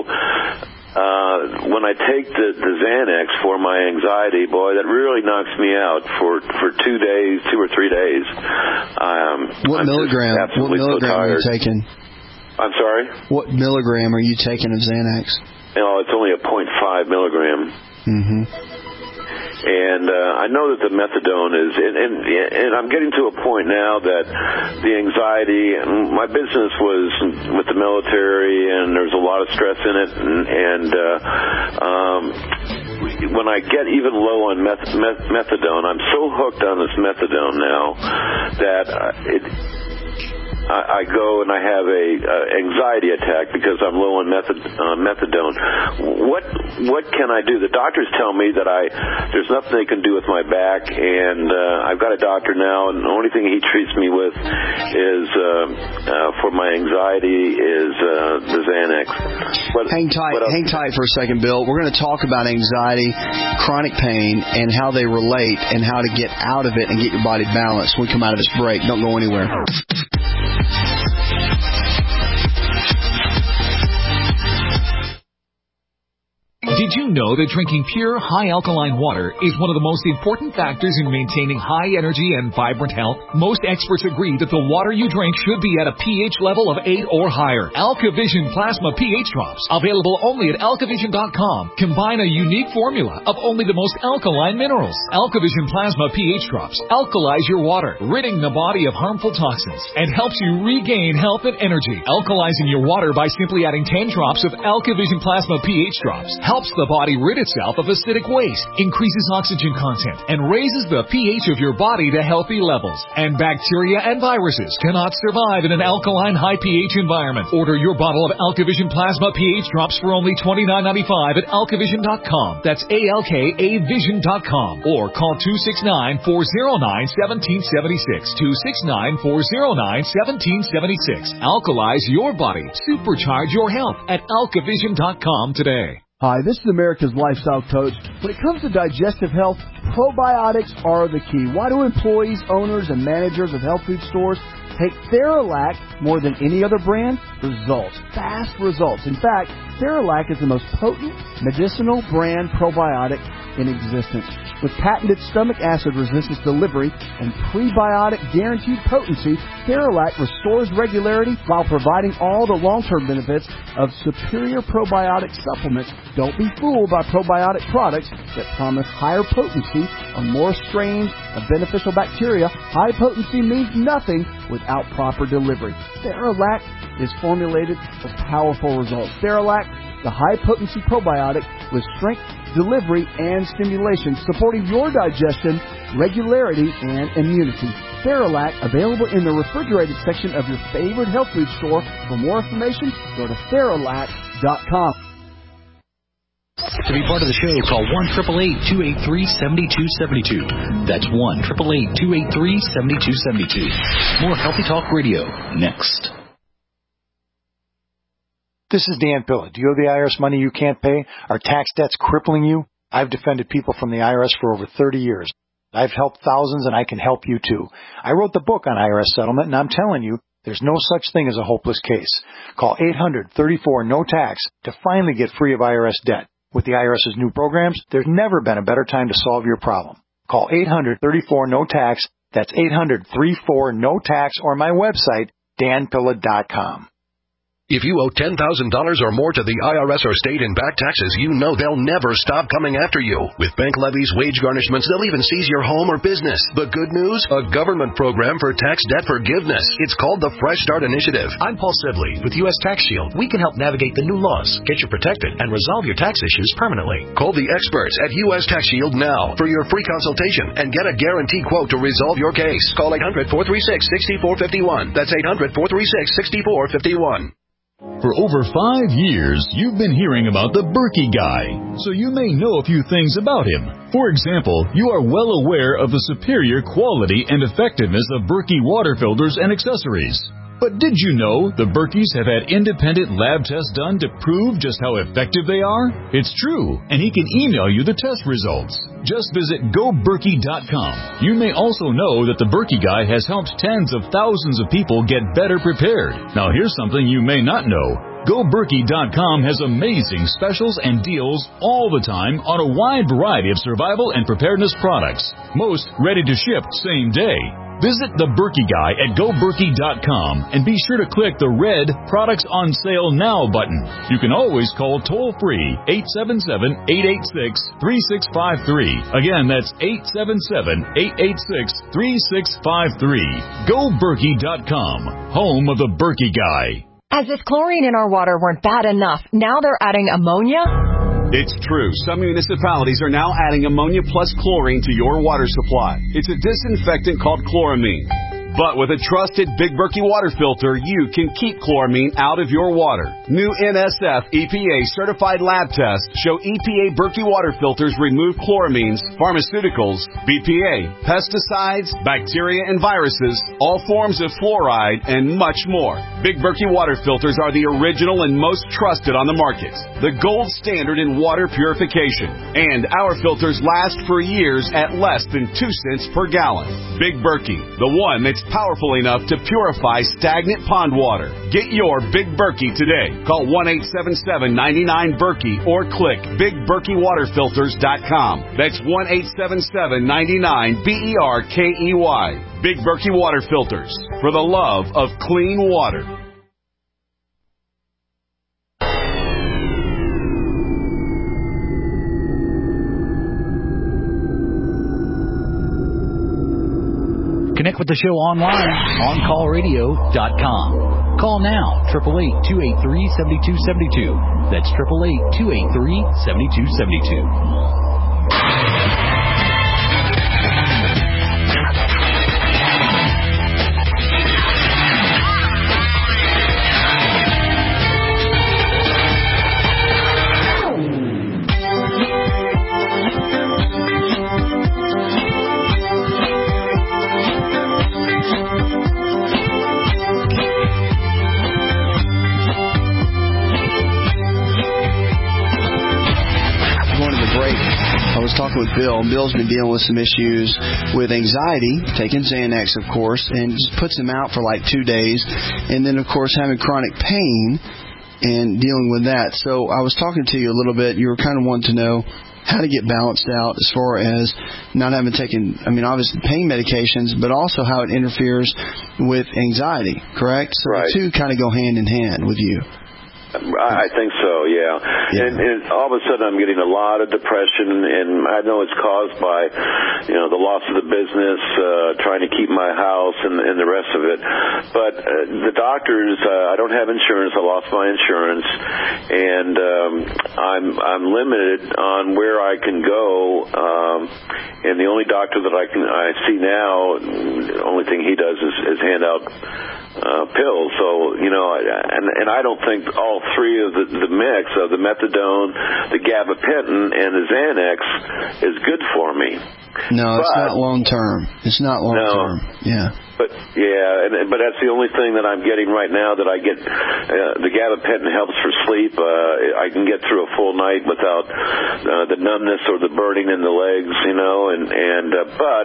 uh, when I take the, the Xanax for my anxiety, boy, that really knocks me out for, for two days, two or three days. Um, what I'm milligram? What milligram so are you taking? I'm sorry? What milligram are you taking of Xanax? No, it's only a point five milligram. Mm-hmm. And uh, I know that the methadone is, and, and, and I'm getting to a point now that the anxiety, my business was with the military, and there's a lot of stress in it, and, and uh, um, when I get even low on meth, meth, methadone, I'm so hooked on this methadone now that uh, it. I go and I have a uh, anxiety attack because I'm low on method, uh, methadone. What what can I do? The doctors tell me that I there's nothing they can do with my back, and uh, I've got a doctor now, and the only thing he treats me with is uh, uh, for my anxiety is uh, the Xanax. But, hang tight, but, uh, hang tight for a second, Bill. We're going to talk about anxiety, chronic pain, and how they relate, and how to get out of it and get your body balanced when we come out of this break. Don't go anywhere. Did you know that drinking pure, high alkaline water is one of the most important factors in maintaining high energy and vibrant health? Most experts agree that the water you drink should be at a pH level of eight or higher. AlkaVision Plasma pH Drops, available only at alkavision dot com, combine a unique formula of only the most alkaline minerals. AlkaVision Plasma pH Drops alkalize your water, ridding the body of harmful toxins, and helps you regain health and energy. Alkalizing your water by simply adding ten drops of AlkaVision Plasma pH Drops helps the body rid itself of acidic waste, increases oxygen content, and raises the pH of your body to healthy levels. And bacteria and viruses cannot survive in an alkaline high pH environment. Order your bottle of AlkaVision Plasma pH Drops for only twenty-nine ninety-five at alkavision dot com. That's A L K A vision dot com. Or call two six nine, four oh nine, one seven seven six. two six nine, four oh nine, one seven seven six. Alkalize your body. Supercharge your health at alkavision dot com today. Hi, this is America's Lifestyle Coach. When it comes to digestive health, probiotics are the key. Why do employees, owners, and managers of health food stores take Theralac more than any other brand? Results. Fast results. In fact, Theralac is the most potent medicinal brand probiotic in existence. With patented stomach acid resistance delivery and prebiotic guaranteed potency, Theralac restores regularity while providing all the long-term benefits of superior probiotic supplements. Don't be fooled by probiotic products that promise higher potency or more strains of beneficial bacteria. High potency means nothing without proper delivery. Theralac is formulated for powerful results. Theralac, the high-potency probiotic with strength, delivery, and stimulation, supporting your digestion, regularity, and immunity. Theralac, available in the refrigerated section of your favorite health food store. For more information, go to Theralac dot com. To be part of the show, call one eight eight eight, two eight three, seven two seven two. That's one eight eight eight, two eight three, seven two seven two. More Healthy Talk Radio next. This is Dan Pilla. Do you owe the I R S money you can't pay? Are tax debts crippling you? I've defended people from the I R S for over thirty years. I've helped thousands, and I can help you too. I wrote the book on I R S settlement, and I'm telling you, there's no such thing as a hopeless case. Call eight hundred, thirty-four, no tax to finally get free of I R S debt. With the IRS's new programs, there's never been a better time to solve your problem. Call eight hundred, thirty-four, no tax. That's eight hundred, thirty-four, no tax, or my website, dan pilla dot com. If you owe ten thousand dollars or more to the I R S or state in back taxes, you know they'll never stop coming after you. With bank levies, wage garnishments, they'll even seize your home or business. The good news? A government program for tax debt forgiveness. It's called the Fresh Start Initiative. I'm Paul Sidley with U S Tax Shield. We can help navigate the new laws, get you protected, and resolve your tax issues permanently. Call the experts at U S Tax Shield now for your free consultation and get a guaranteed quote to resolve your case. Call eight hundred, four three six, six four five one. That's eight hundred, four three six, six four five one. For over five years, you've been hearing about the Berkey Guy, so you may know a few things about him. For example, you are well aware of the superior quality and effectiveness of Berkey water filters and accessories. But did you know the Berkeys have had independent lab tests done to prove just how effective they are? It's true, and he can email you the test results. Just visit go berkey dot com. You may also know that the Berkey Guy has helped tens of thousands of people get better prepared. Now here's something you may not know. go berkey dot com has amazing specials and deals all the time on a wide variety of survival and preparedness products. Most ready to ship same day. Visit The Berkey Guy at go berkey dot com and be sure to click the red Products on Sale Now button. You can always call toll-free eight seven seven, eight eight six, three six five three. Again, that's eight seven seven, eight eight six, three six five three. go berkey dot com, home of The Berkey Guy. As if chlorine in our water weren't bad enough, now they're adding ammonia? It's true. Some municipalities are now adding ammonia plus chlorine to your water supply. It's a disinfectant called chloramine. But with a trusted Big Berkey water filter, you can keep chloramine out of your water. New N S F E P A certified lab tests show E P A Berkey water filters remove chloramines, pharmaceuticals, B P A, pesticides, bacteria and viruses, all forms of fluoride, and much more. Big Berkey water filters are the original and most trusted on the market. The gold standard in water purification. And our filters last for years at less than two cents per gallon. Big Berkey, the one that's powerful enough to purify stagnant pond water. Get your Big Berkey today. Call one eight seven seven, nine nine, Berkey or click big berkey water filters dot com. That's one eight seven seven, nine nine, B E R K E Y. Big Berkey Water Filters, for the love of clean water. Connect with the show online, on call radio dot com. Call now, eight eight eight, two eight three, seven two seven two. That's eight eight eight, two eight three, seven two seven two. Talking with Bill. Bill's been dealing with some issues with anxiety, taking Xanax, of course, and just puts him out for like two days. And then, of course, having chronic pain and dealing with that. So I was talking to you a little bit. You were kind of wanting to know how to get balanced out as far as not having taken, I mean, obviously pain medications, but also how it interferes with anxiety, correct? So right. The two kind of go hand in hand with you. I think so, yeah. yeah. And, and all of a sudden I'm getting a lot of depression, and I know it's caused by, you know, the loss of the business, uh, trying to keep my house and, and the rest of it. But uh, the doctors, uh, I don't have insurance. I lost my insurance, and um, I'm I'm limited on where I can go. Um, and the only doctor that I can I see now, the only thing he does is, is hand out Uh, pills. So, you know, and and I don't think all three of the, the mix of the methadone, the gabapentin, and the Xanax is good for me. No, it's but, not long term. It's not long term. No, yeah. But yeah, and, but that's the only thing that I'm getting right now that I get. Uh, the gabapentin helps for sleep. Uh, I can get through a full night without uh, the numbness or the burning in the legs, you know. And and uh, but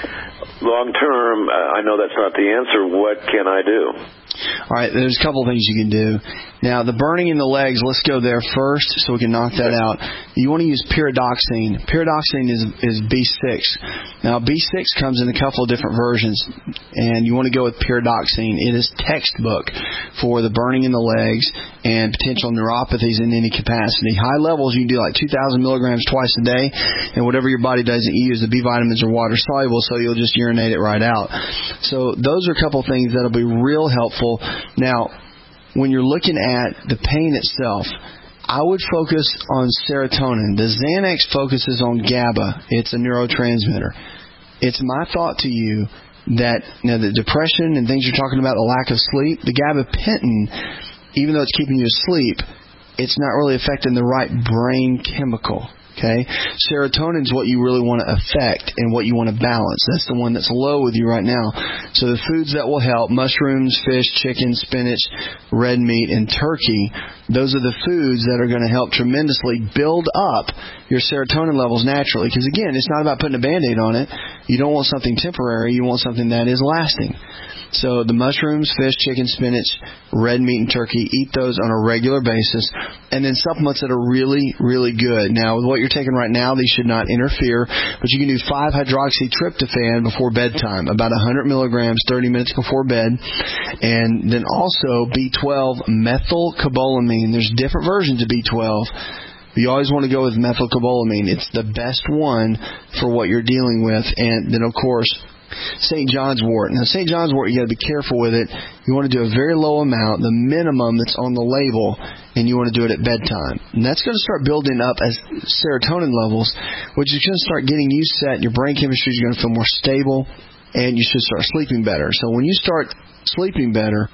long term, uh, I know that's not the answer. What can I do? All right, there's a couple of things you can do. Now, the burning in the legs, let's go there first so we can knock that out. You want to use pyridoxine. Pyridoxine is is B six. Now, B six comes in a couple of different versions, and you want to go with pyridoxine. It is textbook for the burning in the legs and potential neuropathies in any capacity. High levels, you can do like two thousand milligrams twice a day, and whatever your body doesn't use, the B vitamins are water soluble, so you'll just urinate it right out. So those are a couple of things that will be real helpful. Now, when you're looking at the pain itself, I would focus on serotonin. The Xanax focuses on GABA. It's a neurotransmitter. It's my thought to you that, you know, the depression and things you're talking about, the lack of sleep, the gabapentin, even though it's keeping you asleep, it's not really affecting the right brain chemical. Okay, serotonin is what you really want to affect and what you want to balance. That's the one that's low with you right now. So the foods that will help: mushrooms, fish, chicken, spinach, red meat, and turkey. those are the foods that are going to help tremendously build up your serotonin levels naturally. Because, again, it's not about putting a Band-Aid on it. You don't want something temporary. You want something that is lasting. So the mushrooms, fish, chicken, spinach, red meat, and turkey, eat those on a regular basis. And then supplements that are really, really good. Now, with what you're taking right now, these should not interfere. But you can do five hydroxytryptophan before bedtime, about one hundred milligrams, thirty minutes before bed. And then also B twelve methylcobalamin. There's different versions of B twelve. You always want to go with methylcobalamin. It's the best one for what you're dealing with. And then, of course, Saint John's wort. Now, Saint John's wort, you got to be careful with it. You want to do a very low amount, the minimum that's on the label, and you want to do it at bedtime. And that's going to start building up as serotonin levels, which is going to start getting you set. Your brain chemistry is going to feel more stable, and you should start sleeping better. So when you start sleeping better,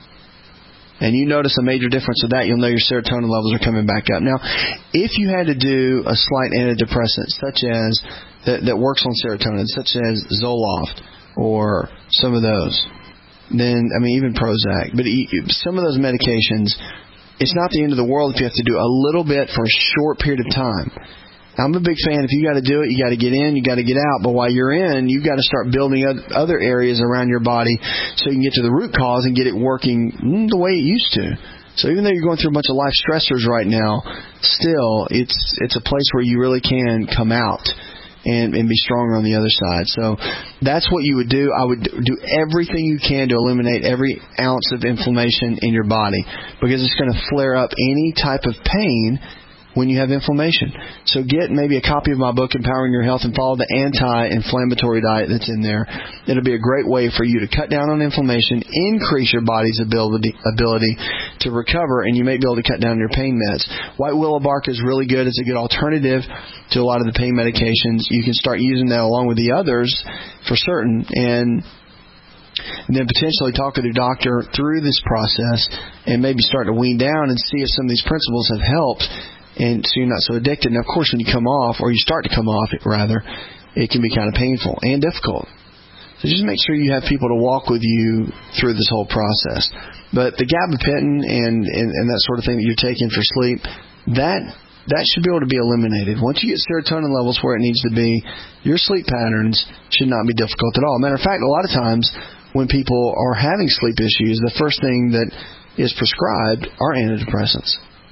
and you notice a major difference with that, you'll know your serotonin levels are coming back up. Now, if you had to do a slight antidepressant, such as that, that works on serotonin, such as Zoloft, or some of those, then, I mean, even Prozac. But some of those medications, it's not the end of the world if you have to do a little bit for a short period of time. I'm a big fan. If you got to do it, you got to get in, you got to get out. But while you're in, you got to start building other areas around your body so you can get to the root cause and get it working the way it used to. So even though you're going through a bunch of life stressors right now, still, it's it's a place where you really can come out And, and be stronger on the other side. So that's what you would do. I would do everything you can to eliminate every ounce of inflammation in your body, because it's going to flare up any type of pain when you have inflammation. So get maybe a copy of my book, Empowering Your Health, and follow the anti-inflammatory diet that's in there. It'll be a great way for you to cut down on inflammation, increase your body's ability ability to recover, and you may be able to cut down your pain meds. White willow bark is really good. It's a good alternative to a lot of the pain medications. You can start using that along with the others for certain, and and then potentially talk with your doctor through this process and maybe start to wean down and see if some of these principles have helped, and so you're not so addicted. And, of course, when you come off, or you start to come off it, rather, it can be kind of painful and difficult. So just make sure you have people to walk with you through this whole process. But the gabapentin and, and, and that sort of thing that you're taking for sleep, that that should be able to be eliminated. Once you get serotonin levels where it needs to be, your sleep patterns should not be difficult at all. Matter of fact, a lot of times when people are having sleep issues, the first thing that is prescribed are antidepressants.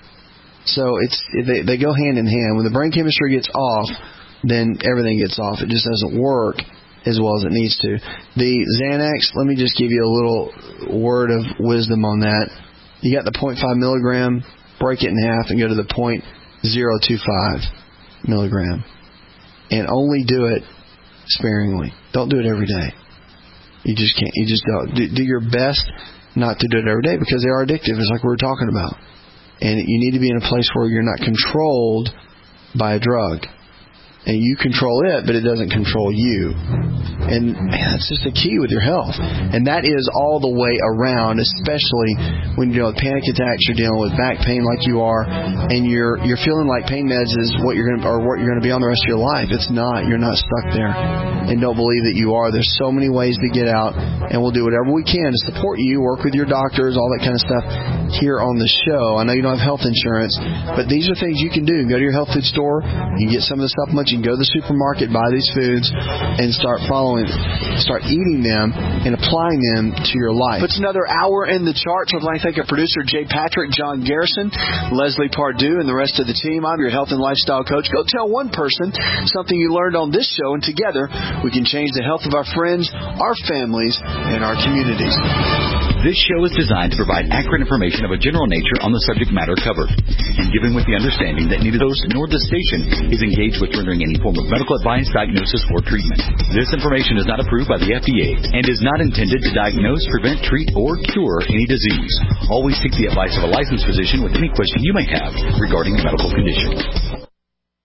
So it's they, they go hand in hand. When the brain chemistry gets off, then everything gets off. It just doesn't work as well as it needs to. The Xanax, let me just give you a little word of wisdom on that. You got the zero point five milligram, break it in half and go to the zero point zero two five milligram. And only do it sparingly. Don't do it every day. You just can't. You just don't. Do, do your best not to do it every day, because they are addictive, it's like we were talking about. And you need to be in a place where you're not controlled by a drug. And you control it, but it doesn't control you. And man, that's just the key with your health. And that is all the way around, especially when you're dealing with panic attacks, you're dealing with back pain like you are, and you're you're feeling like pain meds is what you're going to, or what you're going to be on the rest of your life. It's not. You're not stuck there. And don't believe that you are. There's so many ways to get out, and we'll do whatever we can to support you, work with your doctors, all that kind of stuff here on the show. I know you don't have health insurance, but these are things you can do. Go to your health food store, you can get some of the supplements. You can go to the supermarket, buy these foods, and start following, start eating them and applying them to your life. Puts another hour in the charts. I'd like to thank our producer, Jay Patrick, John Garrison, Leslie Pardue, and the rest of the team. I'm your health and lifestyle coach. Go tell one person something you learned on this show, and together we can change the health of our friends, our families, and our communities. This show is designed to provide accurate information of a general nature on the subject matter covered, and given with the understanding that neither host nor the station is engaged with rendering any form of medical advice, diagnosis, or treatment. This information is not approved by the F D A and is not intended to diagnose, prevent, treat, or cure any disease. Always seek the advice of a licensed physician with any question you may have regarding a medical condition.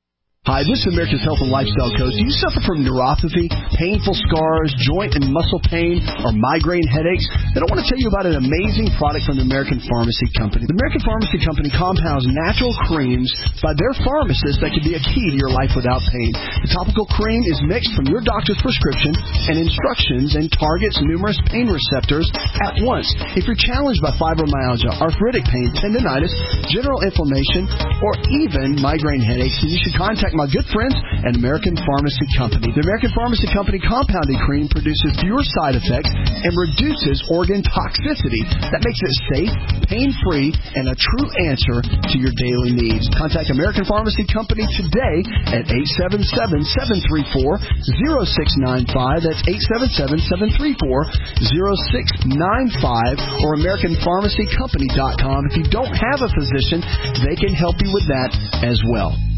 Hi, this is America's Health and Lifestyle Coach. Do you suffer from neuropathy, painful scars, joint and muscle pain, or migraine headaches? Then I want to tell you about an amazing product from the American Pharmacy Company. The American Pharmacy Company compounds natural creams by their pharmacists that can be a key to your life without pain. The topical cream is mixed from your doctor's prescription and instructions and targets numerous pain receptors at once. If you're challenged by fibromyalgia, arthritic pain, tendonitis, general inflammation, or even migraine headaches, then you should contact my good friends at American Pharmacy Company. The American Pharmacy Company compounding cream produces fewer side effects and reduces organ toxicity. That makes it safe, pain-free, and a true answer to your daily needs. Contact American Pharmacy Company today at eight seven seven, seven three four, zero six nine five. That's eight seven seven, seven three four, zero six nine five or American Pharmacy Company dot com. If you don't have a physician, they can help you with that as well.